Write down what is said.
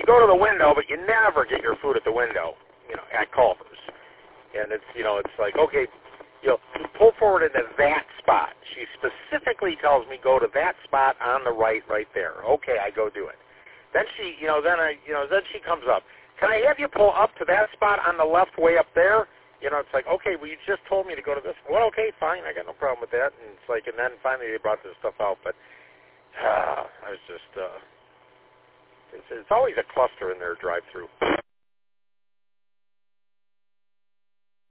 go to the window, but you never get your food at the window, at Culver's. And it's, it's like, okay, pull forward into that spot. She specifically tells me go to that spot on the right there. Okay, I go do it. Then she, then she comes up. Can I have you pull up to that spot on the left way up there? It's like, okay, well, you just told me to go to this. Well, okay, fine, I got no problem with that. And it's like, and then finally they brought this stuff out. But I was just, it's always a cluster in their drive-through.